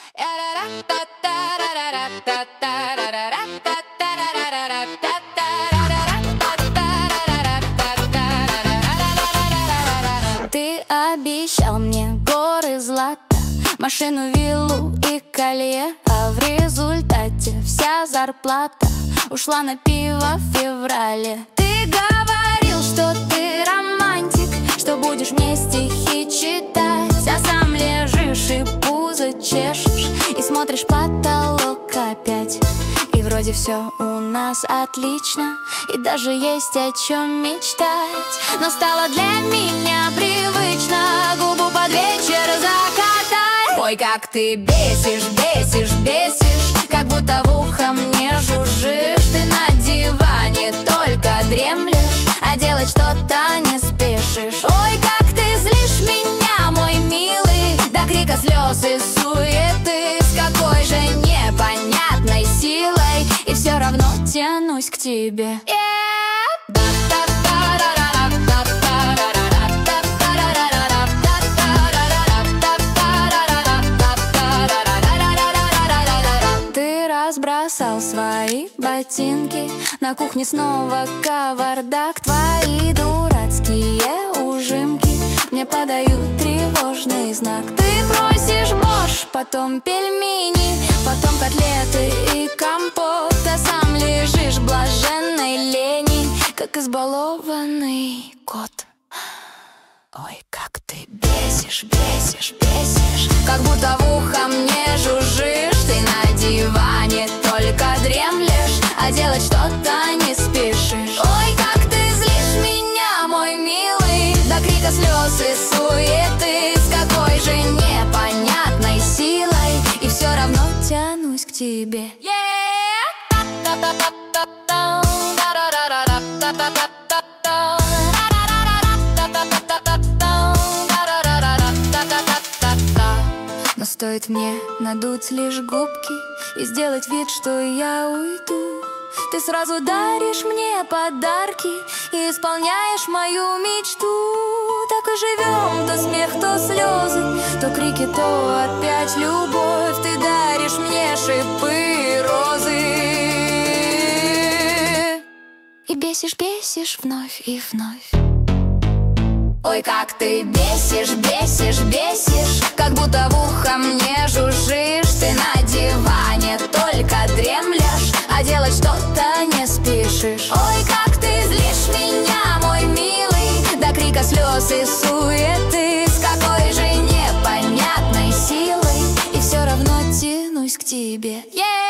Ты обещал мне горы злата, машину, виллу и колье, а в результате вся зарплата ушла на пиво в феврале. Ты говорил, что ты романтик, что будешь мне стихи читать, а сам лежишь и пузо чешешь и смотришь в потолок опять. И вроде все у нас отлично, и даже есть о чем мечтать. Но стало для меня привычно губу под вечер закатать. Ой, как ты бесишь, бесишь, бесишь, как будто в ухо мне жужжишь. Ты на диване только дремлешь, а делать что-то не спешишь. Ой, как ты злишь меня, мой милый, до крика слез и суеты. С какой же непонятной силой, и все равно тянусь к тебе. Ты разбросал свои ботинки, на кухне снова кавардак. Твои дурацкие ужимки мне подают тревожный знак. Ты просишь борщ, потом пельмени, потом котлеты и компот, а сам лежишь в блаженной лени, как избалованный кот. Ой, как ты бесишь, бесишь, бесишь, как будто в ухо мне жужжишь. Ты на диване только дремлешь, а делать что-то не спешишь. Ой, как ты злишь меня, мой милый, до крика слез и суеты. С какой же непонятной силой, и все равно тянусь к тебе. Но стоит мне надуть лишь губки и сделать вид, что я уйду, ты сразу даришь мне подарки и исполняешь мою мечту. Так и живем, то смех, то слезы, то крики, то опять любовь. Ты даришь мне шипы розы и бесишь, бесишь вновь и вновь. Ой, как ты бесишь, бесишь, бесишь, как будто в ухо мне жужжишь. Ты на диване только дремлешь, а делать что-то не спешишь. Ой, как ты злишь меня, мой милый, до крика слез и суеты. С какой же непонятной силой, и все равно тянусь к тебе.